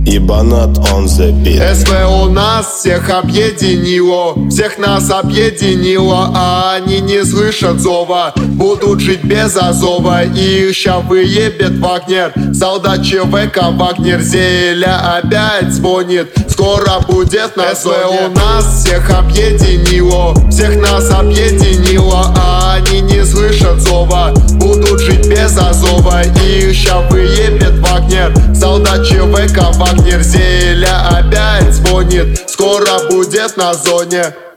Ебанат on the beat. СВ у нас всех объединило, всех нас объединило, а они не слышат зова, будут жить без азова. Их ща выебет Вагнер, солдат ЧВК Вагнер. Зеля опять звонит, скоро будет на зоне. СВ у нас всех объединило, всех нас объединило, а они не слышат зова, будут жить без азова. Их ща выебет Вагнер, солдат ЧВК Вагнер. Зеля опять звонит, скоро будет на зоне.